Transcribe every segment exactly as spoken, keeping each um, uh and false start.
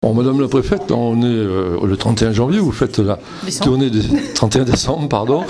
Bon, Madame la préfète, on est euh, le trente et un janvier, vous faites la Décembre. tournée des trente et un décembre, pardon.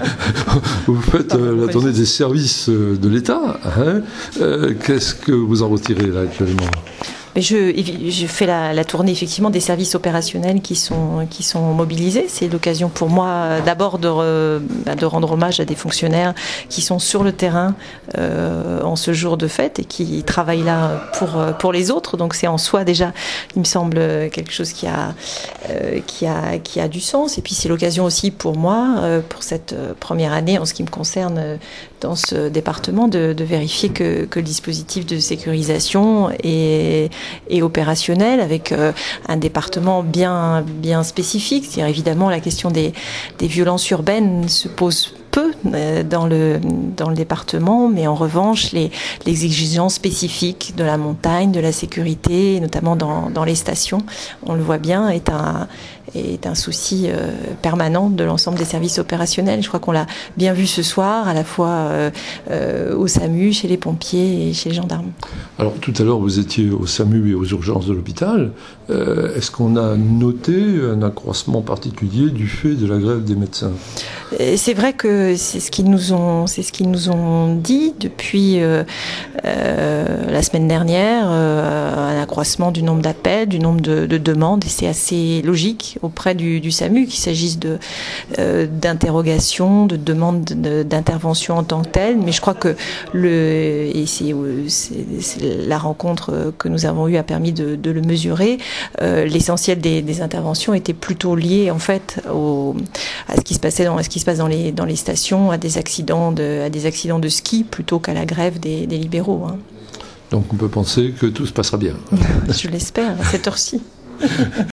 Vous faites euh, la tournée des services euh, de l'État. Hein. Euh, qu'est-ce que vous en retirez là actuellement? Mais je, je fais la, la tournée effectivement des services opérationnels qui sont, qui sont mobilisés. C'est l'occasion pour moi d'abord de, re, de rendre hommage à des fonctionnaires qui sont sur le terrain euh, en ce jour de fête et qui travaillent là pour, pour les autres. Donc c'est en soi déjà, il me semble, quelque chose qui a, euh, qui a, qui a du sens. Et puis c'est l'occasion aussi pour moi, euh, pour cette première année en ce qui me concerne dans ce département, de, de vérifier que, que le dispositif de sécurisation est et opérationnel, avec euh, un département bien, bien spécifique. C'est-à-dire, évidemment, la question des, des violences urbaines se pose peu euh, dans, le, dans le département, mais en revanche, les, les exigences spécifiques de la montagne, de la sécurité, notamment dans, dans les stations, on le voit bien, est un, est un souci euh, permanent de l'ensemble des services opérationnels. Je crois qu'on l'a bien vu ce soir, à la fois euh, euh, au SAMU, chez les pompiers et chez les gendarmes. Alors, tout à l'heure, vous étiez au SAMU et aux urgences de l'hôpital. Euh, est-ce qu'on a noté un accroissement particulier du fait de la grève des médecins? C'est vrai que c'est ce qu'ils nous ont, c'est ce qu'ils nous ont dit depuis euh, euh, la semaine dernière, euh, un accroissement du nombre d'appels, du nombre de, de demandes, et c'est assez logique auprès du, du SAMU qu'il s'agisse de euh, d'interrogations, de demandes de, d'intervention en tant que telle. Mais je crois que le et c'est, c'est, c'est la rencontre que nous avons eue a permis de, de le mesurer. Euh, l'essentiel des, des interventions était plutôt lié en fait au, à ce qui se passait dans à ce qui se passe dans les dans les stations, à des accidents de à des accidents de ski plutôt qu'à la grève des, des libéraux. Hein. Donc on peut penser que tout se passera bien. Je l'espère à cette heure-ci.